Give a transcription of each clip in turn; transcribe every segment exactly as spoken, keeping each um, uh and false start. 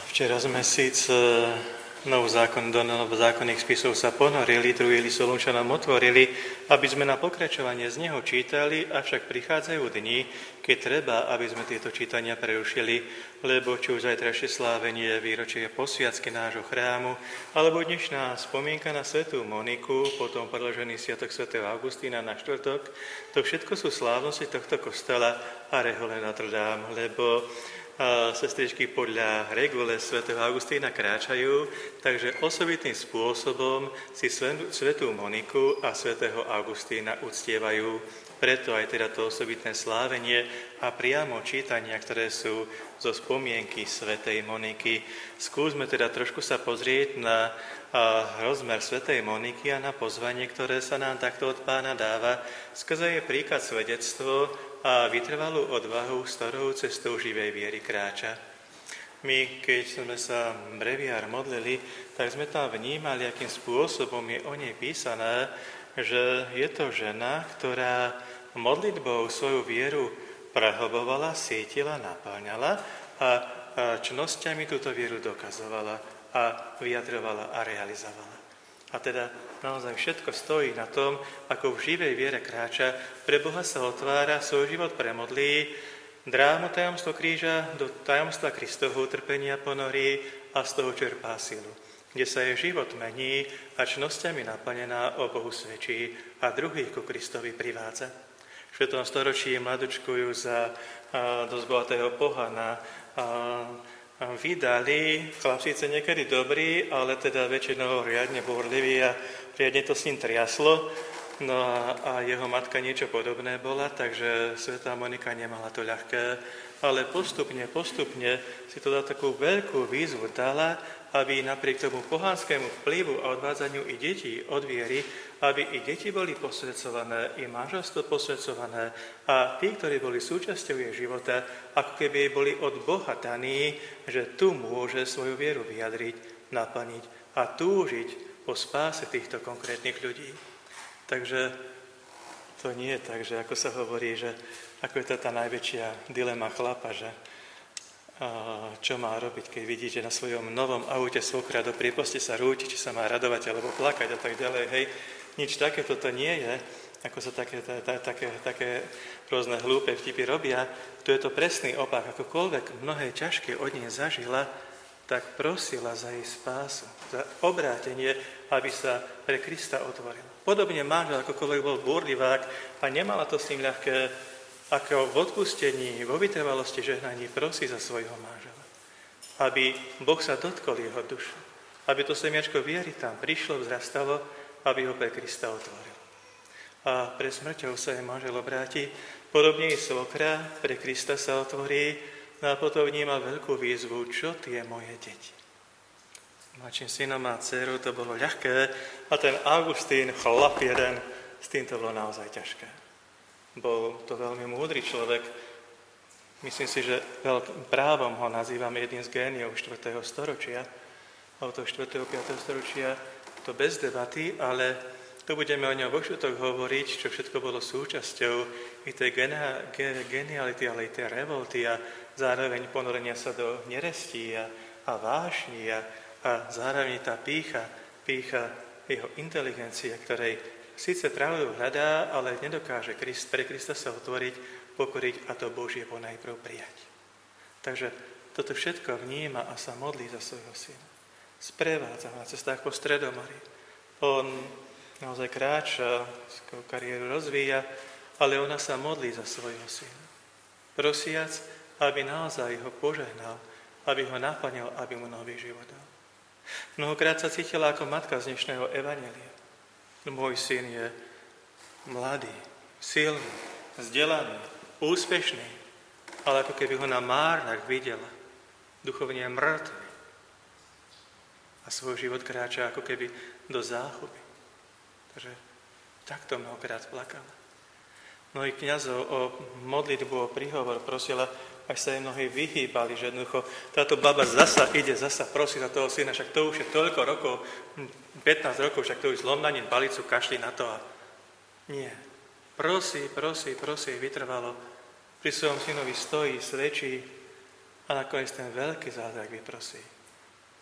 Včera sme síce nový zákon do novozákonných spisov sa ponorili, druhý list Solunčanom otvorili, aby sme na pokračovanie z neho čítali, avšak prichádzajú dni, keď treba, aby sme tieto čítania prerušili, lebo či už zajtrajšie slávenie výročie posviacky nášho chrámu, alebo dnešná spomienka na svätú Moniku, potom predĺžený sviatok svätého Augustína na štvrtok, to všetko sú slávnosti tohto kostela a rehole Notre Dame, lebo a sestričky podľa regule svätého Augustína kráčajú, takže osobitným spôsobom si svätú Moniku a svätého Augustína uctievajú. Preto aj teda to osobitné slávenie a priamo čítania, ktoré sú zo spomienky svätej Moniky. Skúsme teda trošku sa pozrieť na rozmer svätej Moniky a na pozvanie, ktoré sa nám takto od Pána dáva. Skrze je príklad svedectvo a vytrvalú odvahu, s ktorou cestou živej viery kráča. My, keď sme sa breviár modlili, tak sme tam vnímali, akým spôsobom je o nej písané, že je to žena, ktorá modlitbou svoju vieru prehlbovala, sietila, naplňala a čnosťami túto vieru dokazovala a vyjadrovala a realizovala. A teda naozaj všetko stojí na tom, ako v živej viere kráča, pre Boha sa otvára, svoj život premodlí, drámu tajomstvo kríža do tajomstva Kristovho utrpenia ponorí a z toho čerpá silu, kde sa jej život mení a čnosťami naplnená o Bohu svedčí a druhých ku Kristovi privádza. V štvrtom storočí mladučkujú za a, dosť bohatého pohana a, vydali, chlap síce niekedy dobrý, ale teda väčšinou riadne búrlivý a riadne to s ním triaslo. No a, a jeho matka niečo podobné bola, takže svätá Monika nemala to ľahké, ale postupne, postupne si to dá takú veľkú výzvu dala, aby napriek tomu pohanskému vplyvu a odvádzaniu i detí od viery, aby i deti boli posvedcované, i manželstvo posvedcované a tí, ktorí boli súčasťou jej života, ako keby boli od Boha daní, že tu môže svoju vieru vyjadriť, naplniť a túžiť po spáse týchto konkrétnych ľudí. Takže to nie je tak, že ako sa hovorí, že ako je to tá najväčšia dilema chlapa, že a čo má robiť, keď vidíte na svojom novom aute svokra do prieposti sa rúti, či sa má radovať alebo plakať a tak ďalej. Hej, nič také toto nie je, ako sa také, také, také rôzne hlúpe vtipy robia. Tu je to presný opak. Akokoľvek mnohé ťažké od nej zažila, tak prosila za jej spásu, za obrátenie, aby sa pre Krista otvorila. Podobne manžel, akokoľvek bol búrlivák a nemala to s ním ľahké, ako v odpustení, vo vytrvalosti žehnaní prosí za svojho manžela. Aby Boh sa dotkol jeho dušu. Aby to semiačko viery tam prišlo, vzrastalo, aby ho pre Krista otvoril. A pre smrťou sa jej manžel obráti. Podobne i svokra pre Krista sa otvorí a potom vníma veľkú výzvu, čo tie moje deti. Mladším synom a dcerou to bolo ľahké a ten Augustín, chlap jeden, s tým to bolo naozaj ťažké. Bol to veľmi múdry človek. Myslím si, že veľkým právom ho nazývame jedným z géniov štvrtého storočia. Od toho štvrtého piateho storočia to bez debaty, ale tu budeme o ňom vo štvrtok hovoriť, čo všetko bolo súčasťou i tej geniality, ale i tej revolty a zároveň ponorenia sa do nerestí a, a vášní a, a zároveň tá pýcha, pýcha jeho inteligencie, ktorej síce pravdu hľadá, ale nedokáže Krist, pre Krista sa otvoriť, pokoriť a to Božie ponajprv prijať. Takže toto všetko vníma a sa modlí za svojho syna. Sprevádza na cestách po Stredomorí. On naozaj kráča, svoju kariéru rozvíja, ale ona sa modlí za svojho syna. Prosiac, aby naozaj ho požehnal, aby ho naplnil, aby mu nový život dal. Mnohokrát sa cítila ako matka z dnešného evanjelia. Môj syn je mladý, silný, vzdelaný, úspešný, ale ako keby ho na márnach videla, duchovne mŕtvy. A svoj život kráča ako keby do záchuby. Takže takto mnohokrát plakala. Mnohých kňazov o modlitbu, o príhovor prosila, až sa jej mnohí vyhýbali, že jednoducho táto baba zasa ide, zasa prosí za toho syna, však to už je toľko rokov, pätnásť rokov, však to už zlom na ním palicu, kašli na to a nie. Prosí, prosí, prosí, vytrvalo, pri svojom synovi stojí, svedčí a nakoniec ten veľký zázrak vyprosí.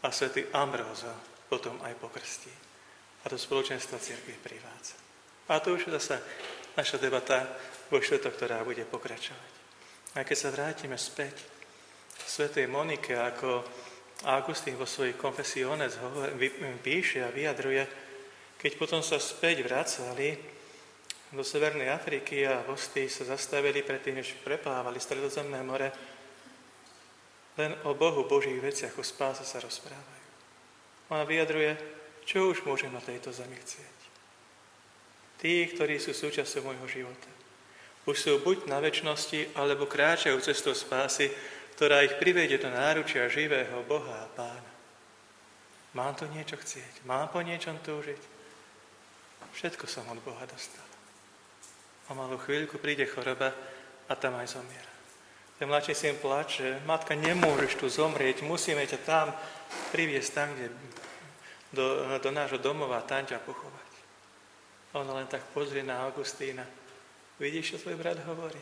a svätý Ambrózo potom aj pokrstí. A do spoločenstva cirkvi privádza. A to už je zasa naša debata vo štvrtok, ktorá bude pokračovať. A keď sa vrátime späť k svätej Monike, ako Augustín vo svojich Confessiones píše a vyjadruje, keď potom sa späť vracali do Severnej Afriky a v Ostii sa zastavili predtým, než preplávali Stredozemné more, len o Bohu, Božích veciach, o spáse sa rozprávajú. Ona vyjadruje, čo už môžem na tejto zemi chcieť. Tí, ktorí sú súčasťou môjho života, už sú buď na večnosti, alebo kráčajú cestou spásy, ktorá ich privedie do náručia živého Boha a Pána. Mám tu niečo chcieť? Mám po niečom túžiť? Všetko som od Boha dostal. A malú chvíľku príde choroba a tam aj zomiera. Ten mladší syn plače, matka, nemôžeš tu zomrieť, musíme ťa tam priviesť tam, kde, do, do nášho domova, tam ťa pochovať. A ona len tak pozrie na Augustína. Vidíš, čo tvoj brat hovorí?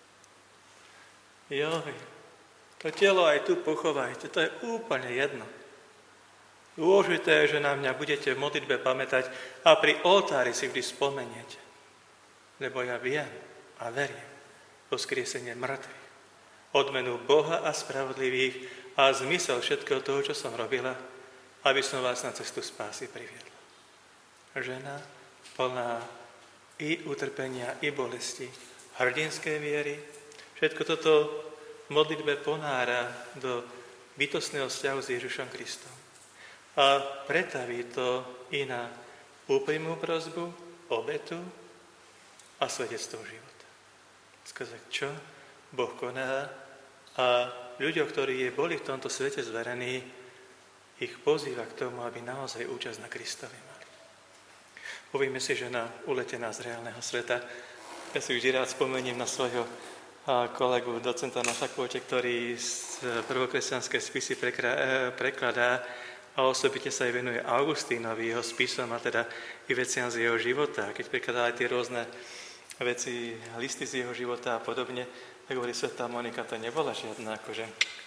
Joj, to telo aj tu pochovajte, to je úplne jedno. Dôležité je, že na mňa budete v modlitbe pamätať a pri oltári si vždy spomeniete. Lebo ja viem a verím vo skriesenie mŕtvych, odmenu Boha a spravodlivých a zmysel všetkého toho, čo som robila, aby som vás na cestu spásy priviedla. Žena plná i utrpenia, i bolesti, hrdinskej viery, všetko toto v modlitbe ponára do bytostného vzťahu s Ježišom Kristom. A pretaví to i na úprimnú prosbu, obetu a svedectvo života. Skazať, čo Boh koná a ľuďom, ktorí boli v tomto svete zverení, ich pozýva k tomu, aby naozaj účasť na Kristovi mali. Povieme si, že na uletená z reálneho sveta, ja si vždy rád spomeniem na svojho kolegu, docenta na fakulte, ktorý z prvokresťanské spisy prekladá a osobite sa aj venuje Augustínovi, jeho spisom a teda i veciam z jeho života. Keď prekladá aj tie rôzne veci, listy z jeho života a podobne, tak hovorí, svätá Monika to nebola žiadna, akože,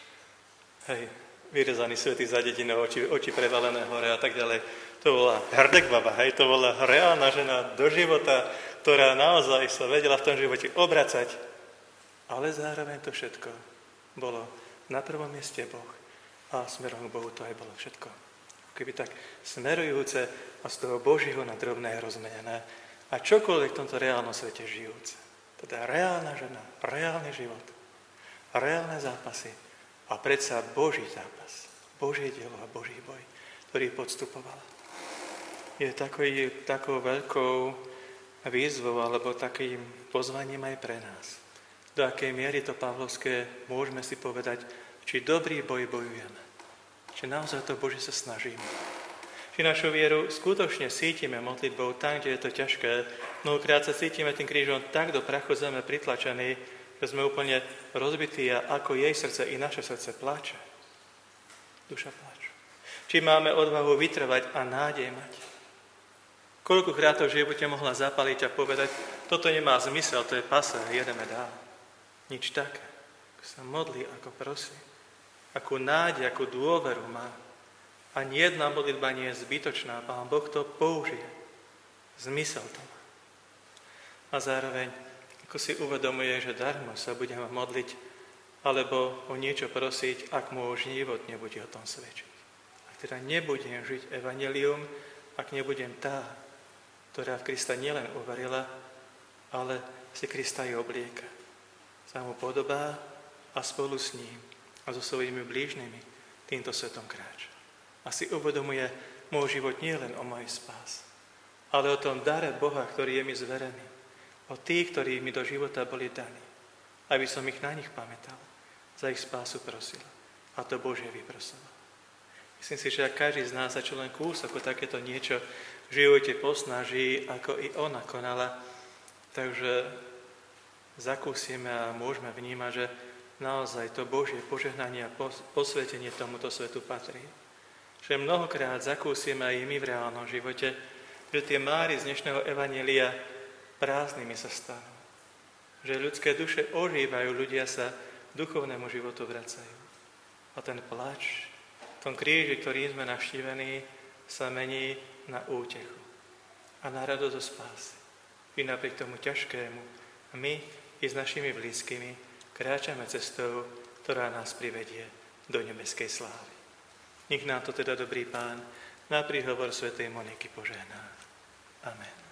hej, vyrezaný svätý za dedinou, oči, oči prevalené hore a tak ďalej. To bola hrdek baba, hej, to bola reálna žena do života, ktorá naozaj sa vedela v tom živote obracať. Ale zároveň to všetko bolo na prvom mieste Boh. A smerom k Bohu to aj bolo všetko. Keby tak smerujúce a z toho Božího na drobné rozmenené. A čokoľvek v tomto reálnom svete žijúce. Teda reálna žena, reálny život, reálne zápasy a predsa Boží zápas, Božie dielo a Boží boj, ktorý podstupovala. Je takový, takou veľkou výzvou alebo takým pozvaním aj pre nás. Do akej miery to pavlovské môžeme si povedať, či dobrý boj bojujeme. Či naozaj to Bože sa snažíme. Či našu vieru skutočne cítime modlitbou tam, kde je to ťažké. Mnohokrát sa cítime tým krížom tak do prachu zeme pritlačení, že sme úplne rozbití a ako jej srdce i naše srdce pláče. Duša pláče. Či máme odvahu vytrvať a nádej mať. Koľkokrát to v živote mohla zapaliť a povedať, toto nemá zmysel, to je pase, jedeme dál. Nič také. Ako sa modlí, ako prosí. Akú nádej, akú dôveru má. Ani jedna modlitba nie je zbytočná. Pán Boh to použije. Zmysel to má. A zároveň, ako si uvedomuje, že darmo sa budeme modliť, alebo o niečo prosiť, ak môj život nebude o tom svedčiť. Ak teda nebudem žiť evanjelium, ak nebudem tá, ktorá v Krista nielen uverila, ale si Krista aj oblieka. Sa mu podobá a spolu s ním a so svojimi blížnymi týmto svetom kráča. A si uvedomuje, môj život nie len o mojej spáse, ale o tom dare Boha, ktorý je mi zverený. O tých, ktorí mi do života boli daní. Aby som ich na nich pamätal. Za ich spásu prosil. A to Bože vyprosoval. Myslím si, že ak každý z nás sa čo len kúsok o takéto niečo v živote posnaží, ako i ona konala, takže zakúsime a môžeme vnímať, že naozaj to Božie požehnanie a posvetenie tomuto svetu patrí. Že mnohokrát zakúsime aj my v reálnom živote, že tie máry z dnešného evanjelia prázdnymi sa stanú. Že ľudské duše ožívajú, ľudia sa duchovnému životu vracajú. A ten plač v tom kríži, ktorým sme navštívení, sa mení na útechu a na radosť zo spásy. I napriek tomu ťažkému my i s našimi blízkymi kráčame cestou, ktorá nás privedie do nebeskej slávy. Nech nám to teda dobrý Pán na príhovor svätej Moniky požehná. Amen.